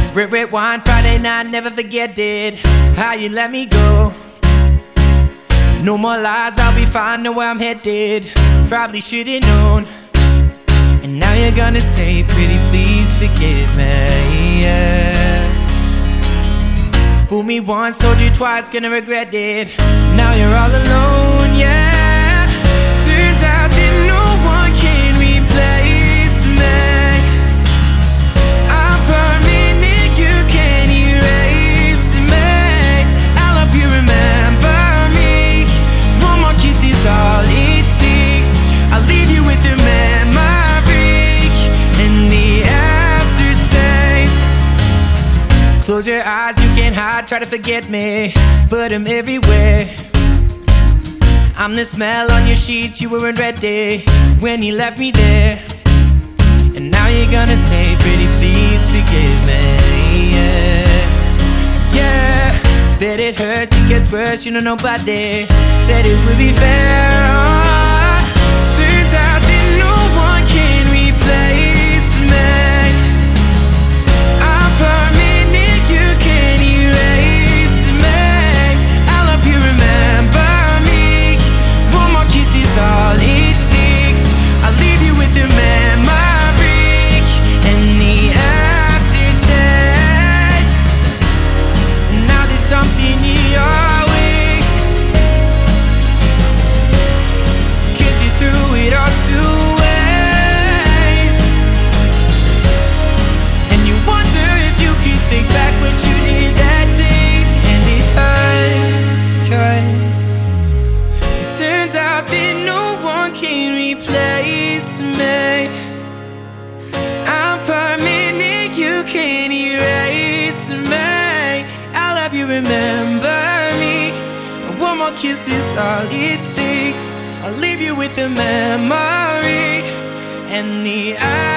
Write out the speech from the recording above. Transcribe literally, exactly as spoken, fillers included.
Red, red wine, Friday night, never forget it. How you let me go. No more lies, I'll be fine, know where I'm headed. Probably should've known. And now you're gonna say, pretty please forgive me, yeah. Fool me once, told you twice, gonna regret it. Now you're all alone, yeah. Turns out that no one can replace me. I'm permanent, you can't erase me. I love you, remember me. One more kiss is all it takes. I'll leave you with the memory and the aftertaste. Close your eyes, you can't hide, try to forget me, but I'm everywhere. I'm the smell on your sheet, you weren't ready when you left me there. And now you're gonna say, pretty please forgive me, yeah. Yeah, bet it hurts, it gets worse, you know nobody said it would be fair. Oh, turns out that no one can replace me. I'm permanent, you can't erase me. I love you, remember me. One more kiss is all it takes. I'll leave you with the memory and the aftertaste. Now there's something in your way, 'cause you threw it all to waste. And you wonder if you could take back what you did that day. And it hurts, 'cause it turns out that no one can replace me. I'm permanent, you can't erase me. I love you, remember me. One more kiss is all it takes. I'll leave you with the memory and the